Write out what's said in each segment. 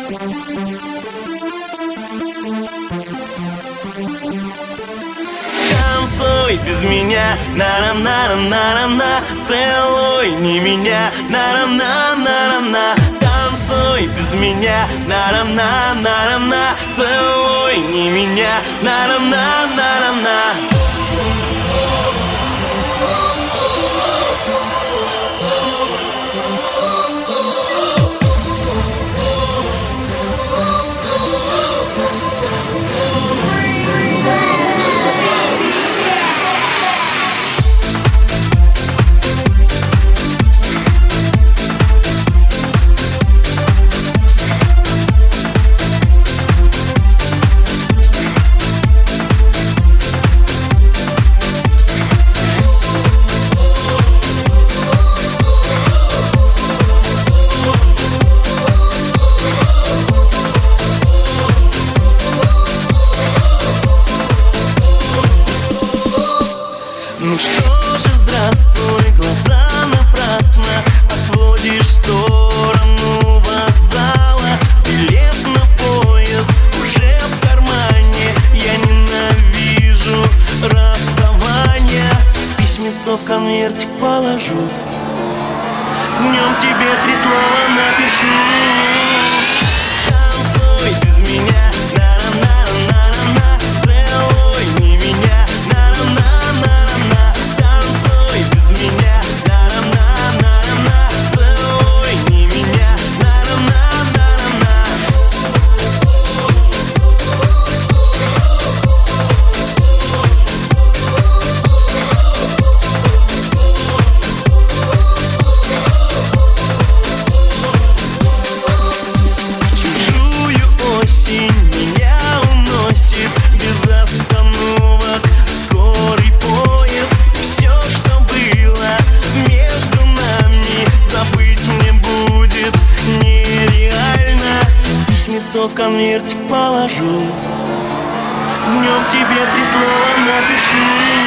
Танцуй без меня, на-на-на-на-на-на. Целуй не меня, на-на-на-на-на-на. Танцуй без меня, на-на-на-на-на-на. Целуй не меня, на-на-на-на-на-на. Ну что же, здравствуй, глаза напрасно отводишь в сторону вокзала. Билет на поезд уже в кармане. Я ненавижу расставания. Письмецо в конвертик положу, в нем тебе 3 слова напишу. Танцуй без меня, на-на-на-на-на-на. Целуй не меня, на-на-на-на-на. Танцуй без меня, на-на-на-на-на. Целуй не меня, на-на-на-на-на. Чужую осень меня уносит без остановок скорый поезд. Все, что было между нами, забыть мне будет нереально. Письмецо в конвертик положу, в нем тебе 3 слова напишу.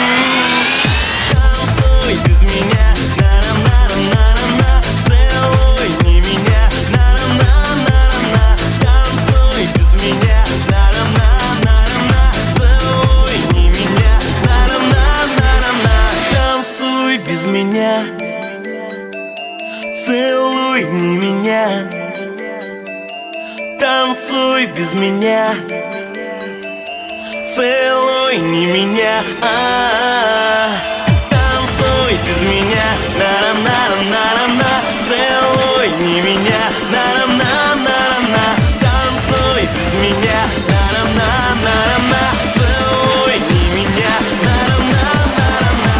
Танцуй без меня, на-на-на-на-на-на. Целуй не меня, на-на-на-на-на. Танцуй без меня, на-на-на-на-на. Целуй не меня, на-на-на-на-на. Танцуй без меня, целуй не меня. Танцуй без меня, целуй не меня. Танцуй без меня, на-на-на-на-на-на. Целуй не меня, на-на-на-на-на. Танцуй без меня, на-на-на-на-на. Целуй не меня, на-на-на-на-на.